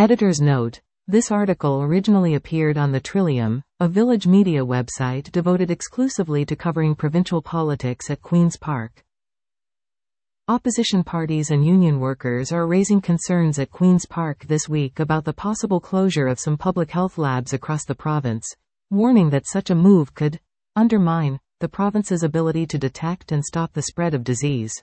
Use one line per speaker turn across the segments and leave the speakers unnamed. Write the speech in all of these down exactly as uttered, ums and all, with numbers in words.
Editor's note: this article originally appeared on the Trillium, a Village Media website devoted exclusively to covering provincial politics at Queen's Park. Opposition parties and union workers are raising concerns at Queen's Park this week about the possible closure of some public health labs across the province, warning that such a move could undermine the province's ability to detect and stop the spread of disease.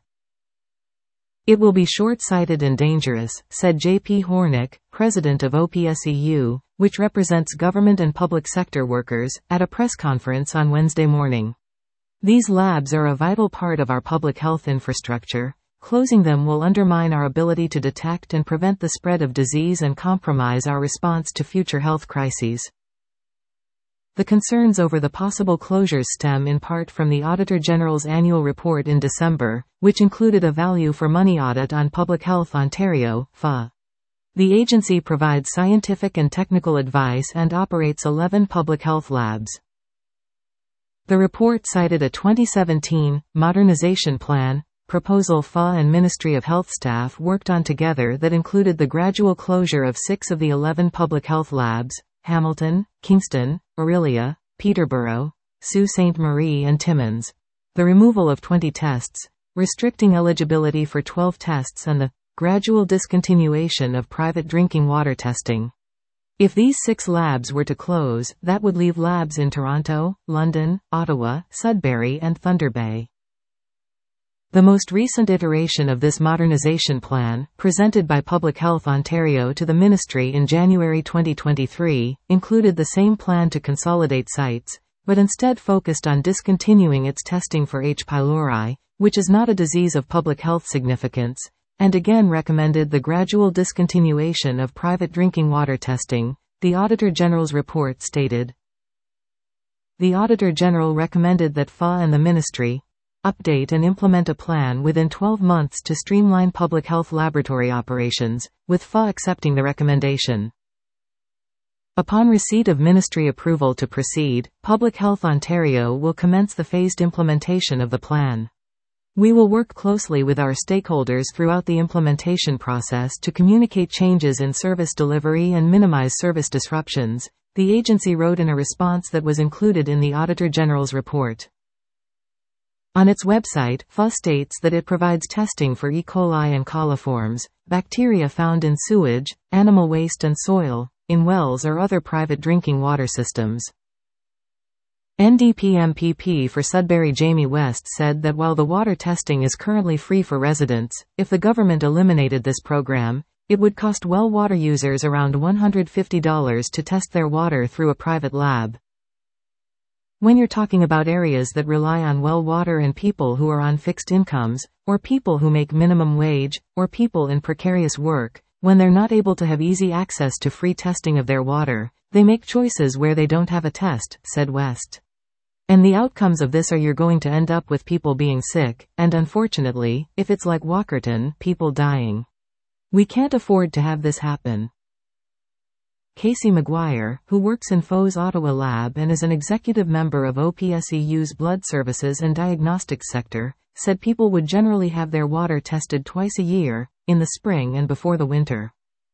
It will be short-sighted and dangerous, said J P Hornick, president of O P S E U, which represents government and public sector workers, at a press conference on Wednesday morning. These labs are a vital part of our public health infrastructure. Closing them will undermine our ability to detect and prevent the spread of disease and compromise our response to future health crises. The concerns over the possible closures stem in part from the Auditor General's annual report in December, which included a value-for-money audit on Public Health Ontario, F A. The agency provides scientific and technical advice and operates eleven public health labs. The report cited a twenty seventeen modernization plan proposal F A and Ministry of Health staff worked on together that included the gradual closure of six of the eleven public health labs: Hamilton, Kingston, Orillia, Peterborough, Sault Ste. Marie and Timmins, the removal of twenty tests, restricting eligibility for twelve tests, and the gradual discontinuation of private drinking water testing. If these six labs were to close, that would leave labs in Toronto, London, Ottawa, Sudbury and Thunder Bay. The most recent iteration of this modernization plan, presented by Public Health Ontario to the Ministry in January twenty twenty-three, included the same plan to consolidate sites, but instead focused on discontinuing its testing for H. pylori, which is not a disease of public health significance, and again recommended the gradual discontinuation of private drinking water testing, the Auditor General's report stated. The Auditor General recommended that F A and the Ministry update and implement a plan within twelve months to streamline public health laboratory operations, with F A accepting the recommendation. Upon receipt of Ministry approval to proceed, Public Health Ontario will commence the phased implementation of the plan. We will work closely with our stakeholders throughout the implementation process to communicate changes in service delivery and minimize service disruptions, the agency wrote in a response that was included in the Auditor General's report. On its website, F A states that it provides testing for E. coli and coliforms, bacteria found in sewage, animal waste and soil, in wells or other private drinking water systems. N D P M P P for Sudbury Jamie West said that while the water testing is currently free for residents, if the government eliminated this program, it would cost well water users around one hundred fifty dollars to test their water through a private lab. When you're talking about areas that rely on well water and people who are on fixed incomes, or people who make minimum wage, or people in precarious work, when they're not able to have easy access to free testing of their water, they make choices where they don't have a test, said West. And the outcomes of this are you're going to end up with people being sick, and unfortunately, if it's like Walkerton, people dying. We can't afford to have this happen. Casey McGuire, who works in F O's Ottawa lab and is an executive member of O P S E U's blood services and diagnostics sector, said people would generally have their water tested twice a year, in the spring and before the winter.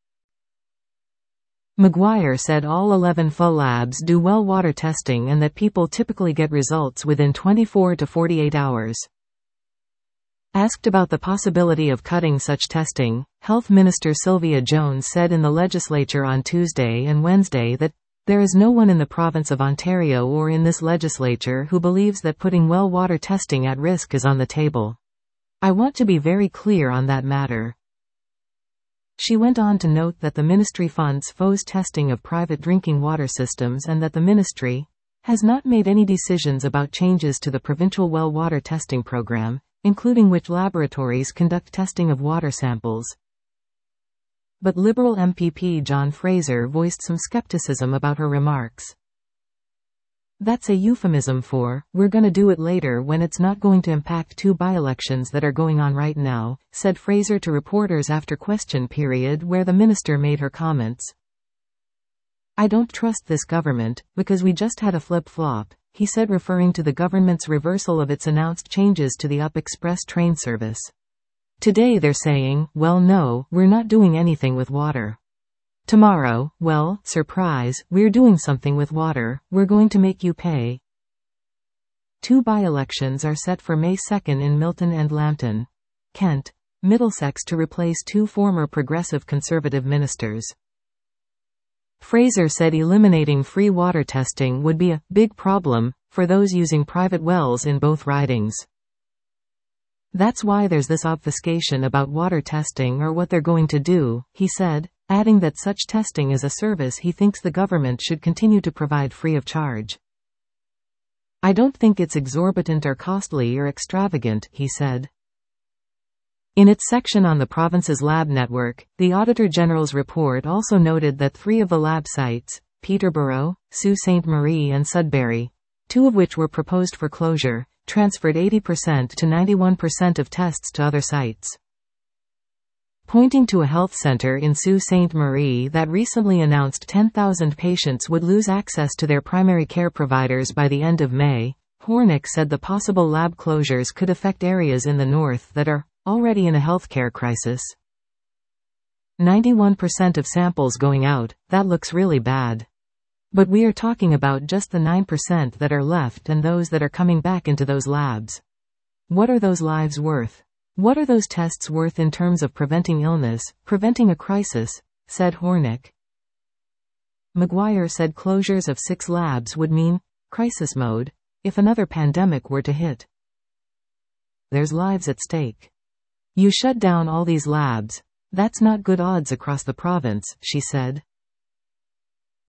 McGuire said all eleven F O labs do well water testing and that people typically get results within twenty-four to forty-eight hours. Asked about the possibility of cutting such testing, Health Minister Sylvia Jones said in the legislature on Tuesday and Wednesday that there is no one in the province of Ontario or in this legislature who believes that putting well water testing at risk is on the table. I want to be very clear on that matter. She went on to note that the ministry funds F O's testing of private drinking water systems and that the ministry has not made any decisions about changes to the provincial well water testing program, including which laboratories conduct testing of water samples. But Liberal M P P John Fraser voiced some skepticism about her remarks. That's a euphemism for, we're gonna do it later when it's not going to impact two by-elections that are going on right now, said Fraser to reporters after question period where the minister made her comments. I don't trust this government, because we just had a flip-flop, he said, referring to the government's reversal of its announced changes to the Up Express train service. Today they're saying, well no, we're not doing anything with water. Tomorrow, well, surprise, we're doing something with water, we're going to make you pay. Two by-elections are set for May second in Milton and Lambton, Kent, Middlesex to replace two former Progressive Conservative ministers. Fraser said eliminating free water testing would be a big problem for those using private wells in both ridings. That's why there's this obfuscation about water testing or what they're going to do, he said, adding that such testing is a service he thinks the government should continue to provide free of charge. I don't think it's exorbitant or costly or extravagant, he said. In its section on the province's lab network, the Auditor General's report also noted that three of the lab sites, Peterborough, Sault Ste. Marie and Sudbury, two of which were proposed for closure, transferred eighty percent to ninety-one percent of tests to other sites. Pointing to a health center in Sault Ste. Marie that recently announced ten thousand patients would lose access to their primary care providers by the end of May, Hornick said the possible lab closures could affect areas in the north that are already in a healthcare crisis. ninety-one percent of samples going out, that looks really bad. But we are talking about just the nine percent that are left and those that are coming back into those labs. What are those lives worth? What are those tests worth in terms of preventing illness, preventing a crisis, said Hornick. Maguire said closures of six labs would mean crisis mode if another pandemic were to hit. There's lives at stake. You shut down all these labs. That's not good odds across the province, she said.